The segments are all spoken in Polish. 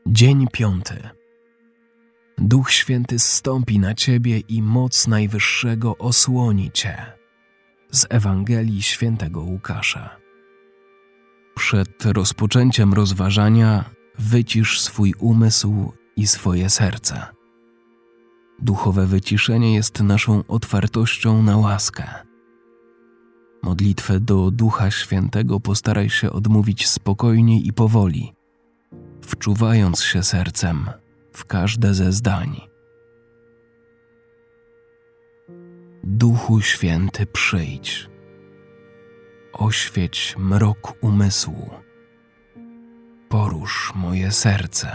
Dzień 5. Duch Święty zstąpi na Ciebie i moc Najwyższego osłoni Cię. Z Ewangelii Świętego Łukasza. Przed rozpoczęciem rozważania wycisz swój umysł i swoje serce. Duchowe wyciszenie jest naszą otwartością na łaskę. Modlitwę do Ducha Świętego postaraj się odmówić spokojnie i powoli, wczuwając się sercem w każde ze zdań. Duchu Święty, przyjdź. Oświeć mrok umysłu. Porusz moje serce.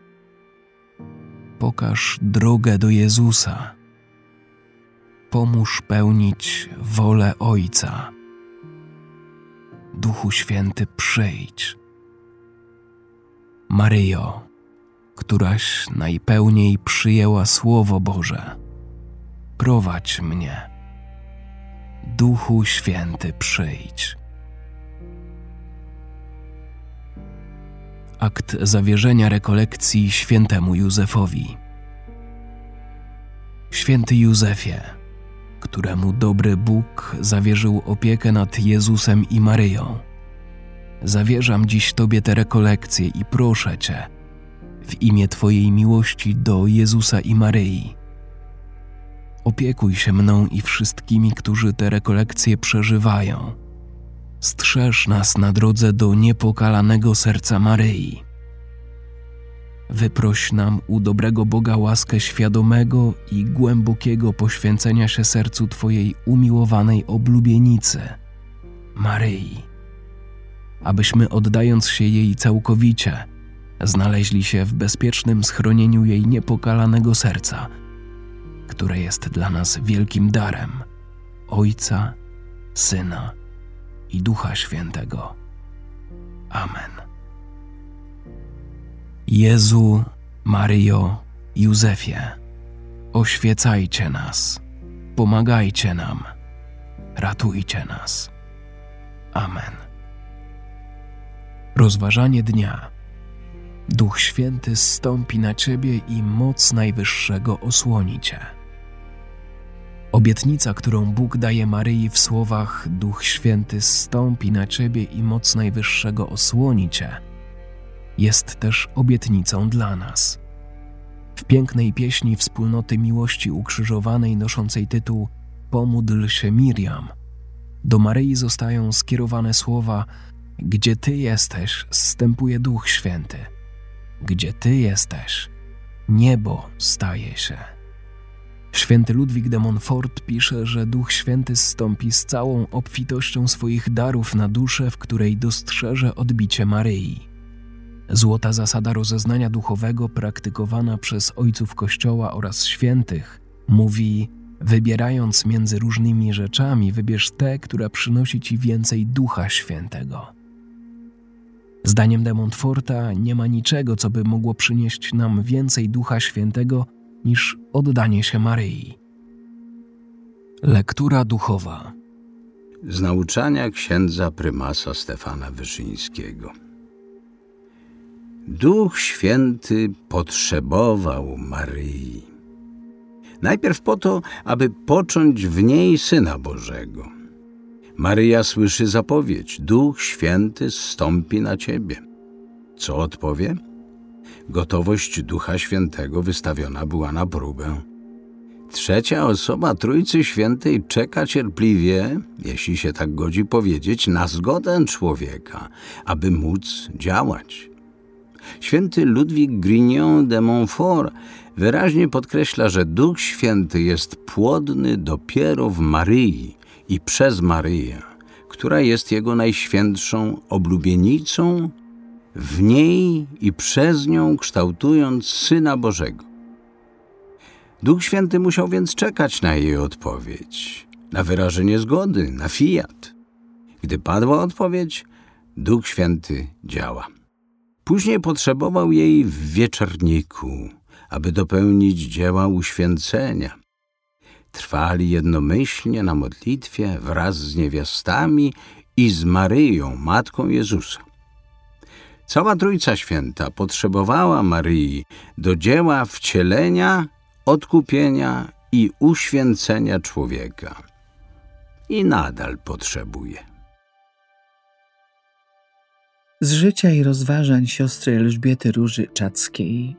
Pokaż drogę do Jezusa. Pomóż pełnić wolę Ojca. Duchu Święty, przyjdź. Maryjo, któraś najpełniej przyjęła Słowo Boże, prowadź mnie. Duchu Święty, przyjdź. Akt zawierzenia rekolekcji świętemu Józefowi. Święty Józefie, któremu dobry Bóg zawierzył opiekę nad Jezusem i Maryją, zawierzam dziś Tobie te rekolekcje i proszę Cię, w imię Twojej miłości do Jezusa i Maryi, opiekuj się mną i wszystkimi, którzy te rekolekcje przeżywają. Strzeż nas na drodze do niepokalanego serca Maryi. Wyproś nam u dobrego Boga łaskę świadomego i głębokiego poświęcenia się sercu Twojej umiłowanej oblubienicy, Maryi, abyśmy, oddając się jej całkowicie, znaleźli się w bezpiecznym schronieniu jej niepokalanego serca, które jest dla nas wielkim darem Ojca, Syna i Ducha Świętego. Amen. Jezu, Maryjo, Józefie, oświecajcie nas, pomagajcie nam, ratujcie nas. Amen. Rozważanie dnia. Duch Święty zstąpi na Ciebie i moc Najwyższego osłoni Cię. Obietnica, którą Bóg daje Maryi w słowach Duch Święty zstąpi na Ciebie i moc Najwyższego osłoni Cię, jest też obietnicą dla nas. W pięknej pieśni Wspólnoty Miłości Ukrzyżowanej noszącej tytuł Pomódl się Miriam, do Maryi zostają skierowane słowa: Gdzie Ty jesteś, zstępuje Duch Święty. Gdzie Ty jesteś, niebo staje się. Święty Ludwik de Montfort pisze, że Duch Święty zstąpi z całą obfitością swoich darów na duszę, w której dostrzeże odbicie Maryi. Złota zasada rozeznania duchowego praktykowana przez ojców Kościoła oraz świętych mówi: wybierając między różnymi rzeczami, wybierz tę, która przynosi Ci więcej Ducha Świętego. Zdaniem de Montforta nie ma niczego, co by mogło przynieść nam więcej Ducha Świętego niż oddanie się Maryi. Lektura duchowa. Z nauczania księdza prymasa Stefana Wyszyńskiego. Duch Święty potrzebował Maryi. Najpierw po to, aby począć w niej Syna Bożego. Maryja słyszy zapowiedź: Duch Święty zstąpi na Ciebie. Co odpowie? Gotowość Ducha Świętego wystawiona była na próbę. Trzecia osoba Trójcy Świętej czeka cierpliwie, jeśli się tak godzi powiedzieć, na zgodę człowieka, aby móc działać. Święty Ludwik Grignon de Montfort wyraźnie podkreśla, że Duch Święty jest płodny dopiero w Maryi i przez Maryję, która jest Jego najświętszą oblubienicą, w niej i przez nią kształtując Syna Bożego. Duch Święty musiał więc czekać na jej odpowiedź, na wyrażenie zgody, na fiat. Gdy padła odpowiedź, Duch Święty działa. Później potrzebował jej w wieczorniku, aby dopełnić dzieła uświęcenia. Trwali jednomyślnie na modlitwie wraz z niewiastami i z Maryją, Matką Jezusa. Cała Trójca Święta potrzebowała Maryi do dzieła wcielenia, odkupienia i uświęcenia człowieka. I nadal potrzebuje. Z życia i rozważań siostry Elżbiety Róży Czackiej.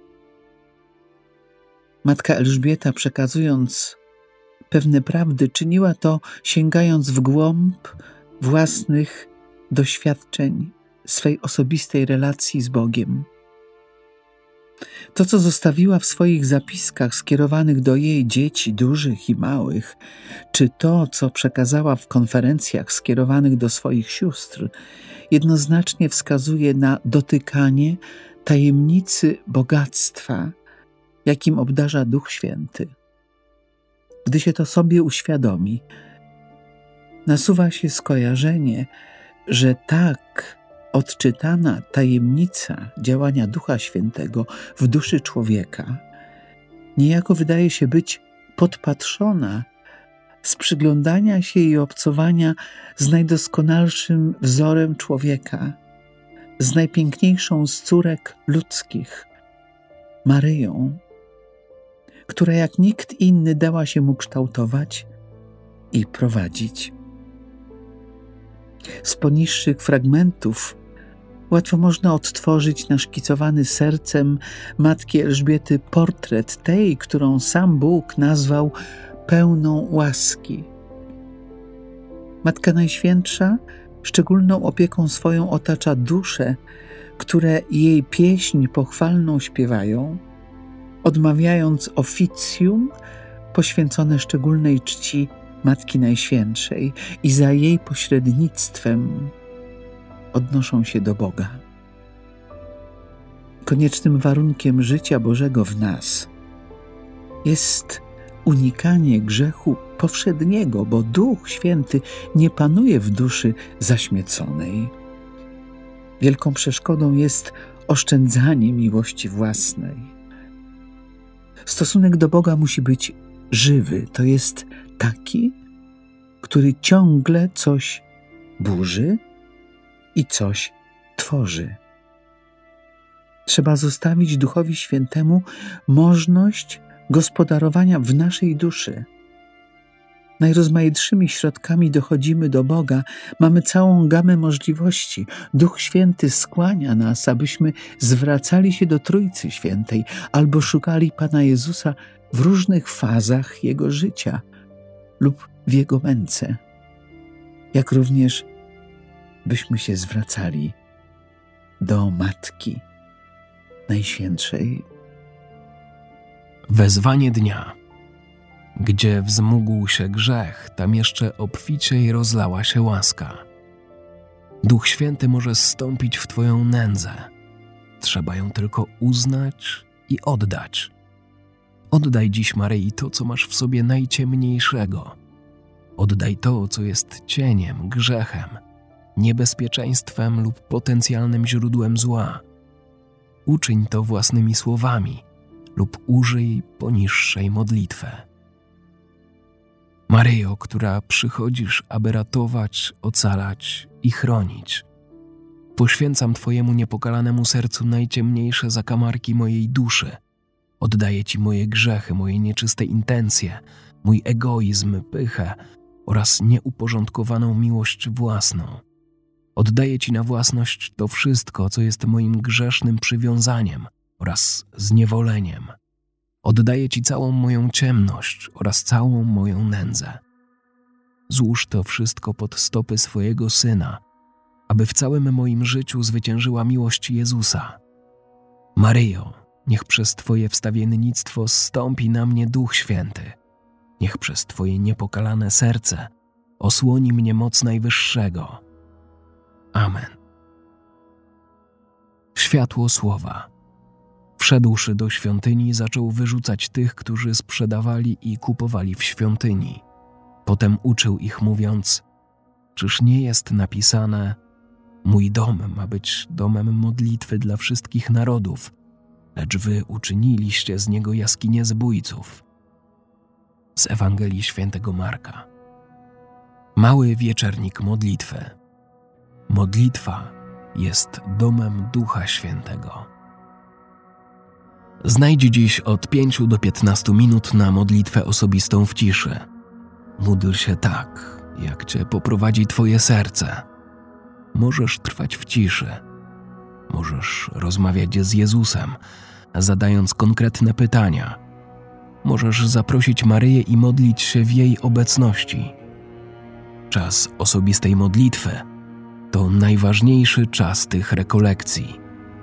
Matka Elżbieta, przekazując pewne prawdy, czyniła to sięgając w głąb własnych doświadczeń, swej osobistej relacji z Bogiem. To, co zostawiła w swoich zapiskach skierowanych do jej dzieci, dużych i małych, czy to, co przekazała w konferencjach skierowanych do swoich sióstr, jednoznacznie wskazuje na dotykanie tajemnicy bogactwa, jakim obdarza Duch Święty. Gdy się to sobie uświadomi, nasuwa się skojarzenie, że tak odczytana tajemnica działania Ducha Świętego w duszy człowieka niejako wydaje się być podpatrzona z przyglądania się i obcowania z najdoskonalszym wzorem człowieka, z najpiękniejszą z córek ludzkich, Maryją, która jak nikt inny dała się mu kształtować i prowadzić. Z poniższych fragmentów łatwo można odtworzyć naszkicowany sercem matki Elżbiety portret tej, którą sam Bóg nazwał pełną łaski. Matka Najświętsza szczególną opieką swoją otacza dusze, które jej pieśń pochwalną śpiewają, odmawiając oficjum poświęcone szczególnej czci Matki Najświętszej i za jej pośrednictwem odnoszą się do Boga. Koniecznym warunkiem życia Bożego w nas jest unikanie grzechu powszedniego, bo Duch Święty nie panuje w duszy zaśmieconej. Wielką przeszkodą jest oszczędzanie miłości własnej. Stosunek do Boga musi być żywy, to jest taki, który ciągle coś burzy i coś tworzy. Trzeba zostawić Duchowi Świętemu możliwość gospodarowania w naszej duszy. Najrozmaitszymi środkami dochodzimy do Boga, mamy całą gamę możliwości. Duch Święty skłania nas, abyśmy zwracali się do Trójcy Świętej albo szukali Pana Jezusa w różnych fazach Jego życia lub w Jego męce. Jak również byśmy się zwracali do Matki Najświętszej. Wezwanie dnia. Gdzie wzmógł się grzech, tam jeszcze obficiej rozlała się łaska. Duch Święty może zstąpić w Twoją nędzę. Trzeba ją tylko uznać i oddać. Oddaj dziś Maryi to, co masz w sobie najciemniejszego. Oddaj to, co jest cieniem, grzechem, niebezpieczeństwem lub potencjalnym źródłem zła. Uczyń to własnymi słowami lub użyj poniższej modlitwy. Maryjo, która przychodzisz, aby ratować, ocalać i chronić, poświęcam Twojemu niepokalanemu sercu najciemniejsze zakamarki mojej duszy. Oddaję Ci moje grzechy, moje nieczyste intencje, mój egoizm, pychę oraz nieuporządkowaną miłość własną. Oddaję Ci na własność to wszystko, co jest moim grzesznym przywiązaniem oraz zniewoleniem. Oddaję Ci całą moją ciemność oraz całą moją nędzę. Złóż to wszystko pod stopy swojego Syna, aby w całym moim życiu zwyciężyła miłość Jezusa. Maryjo, niech przez Twoje wstawiennictwo zstąpi na mnie Duch Święty. Niech przez Twoje niepokalane serce osłoni mnie moc Najwyższego. Amen. Światło Słowa. Wszedłszy do świątyni, zaczął wyrzucać tych, którzy sprzedawali i kupowali w świątyni. Potem uczył ich, mówiąc: czyż nie jest napisane: mój dom ma być domem modlitwy dla wszystkich narodów, lecz wy uczyniliście z niego jaskinię zbójców. Z Ewangelii Świętego Marka. Mały wieczernik modlitwy. Modlitwa jest domem Ducha Świętego. Znajdź dziś od 5 do 15 minut na modlitwę osobistą w ciszy. Módl się tak, jak Cię poprowadzi Twoje serce. Możesz trwać w ciszy. Możesz rozmawiać z Jezusem, zadając konkretne pytania. Możesz zaprosić Maryję i modlić się w jej obecności. Czas osobistej modlitwy to najważniejszy czas tych rekolekcji.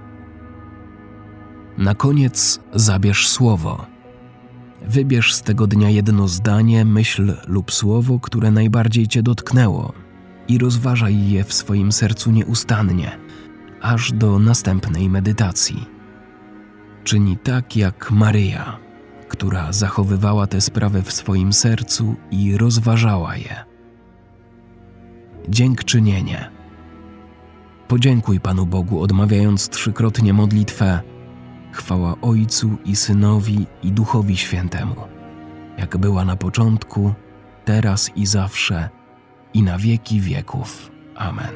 Na koniec zabierz słowo. Wybierz z tego dnia jedno zdanie, myśl lub słowo, które najbardziej Cię dotknęło i rozważaj je w swoim sercu nieustannie, aż do następnej medytacji. Czyń tak jak Maryja, która zachowywała tę sprawę w swoim sercu i rozważała je. Dziękczynienie. Podziękuj Panu Bogu, odmawiając 3-krotnie modlitwę: chwała Ojcu i Synowi i Duchowi Świętemu, jak była na początku, teraz i zawsze, i na wieki wieków. Amen.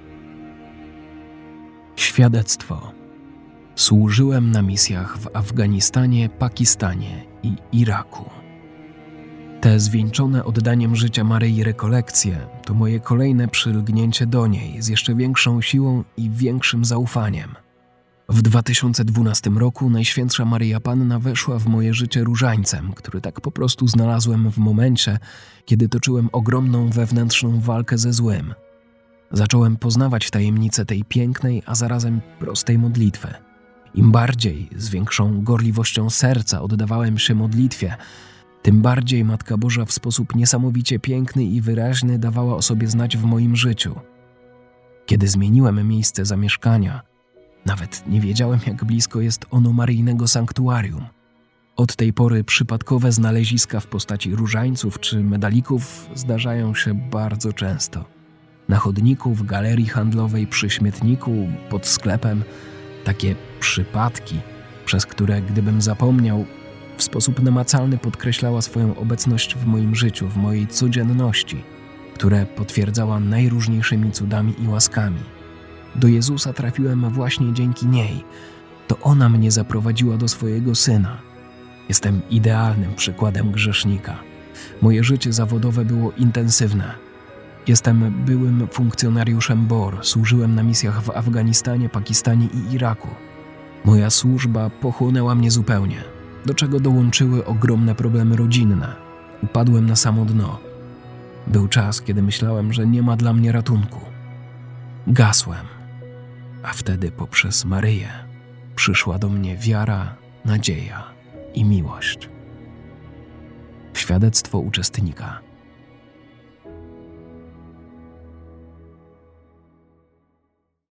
Świadectwo. Służyłem na misjach w Afganistanie, Pakistanie i Iraku. Te zwieńczone oddaniem życia Maryi rekolekcje to moje kolejne przylgnięcie do niej z jeszcze większą siłą i większym zaufaniem. W 2012 roku Najświętsza Maryja Panna weszła w moje życie różańcem, który tak po prostu znalazłem w momencie, kiedy toczyłem ogromną wewnętrzną walkę ze złem. Zacząłem poznawać tajemnicę tej pięknej, a zarazem prostej modlitwy. Im bardziej, z większą gorliwością serca oddawałem się modlitwie, tym bardziej Matka Boża w sposób niesamowicie piękny i wyraźny dawała o sobie znać w moim życiu. Kiedy zmieniłem miejsce zamieszkania, nawet nie wiedziałem, jak blisko jest ono maryjnego sanktuarium. Od tej pory przypadkowe znaleziska w postaci różańców czy medalików zdarzają się bardzo często. Na chodniku, w galerii handlowej, przy śmietniku, pod sklepem. Takie przypadki, przez które, gdybym zapomniał, w sposób namacalny podkreślała swoją obecność w moim życiu, w mojej codzienności, które potwierdzała najróżniejszymi cudami i łaskami. Do Jezusa trafiłem właśnie dzięki niej. To ona mnie zaprowadziła do swojego Syna. Jestem idealnym przykładem grzesznika. Moje życie zawodowe było intensywne. Jestem byłym funkcjonariuszem BOR, służyłem na misjach w Afganistanie, Pakistanie i Iraku. Moja służba pochłonęła mnie zupełnie, do czego dołączyły ogromne problemy rodzinne. Upadłem na samo dno. Był czas, kiedy myślałem, że nie ma dla mnie ratunku. Gasłem, a wtedy poprzez Maryję przyszła do mnie wiara, nadzieja i miłość. Świadectwo uczestnika.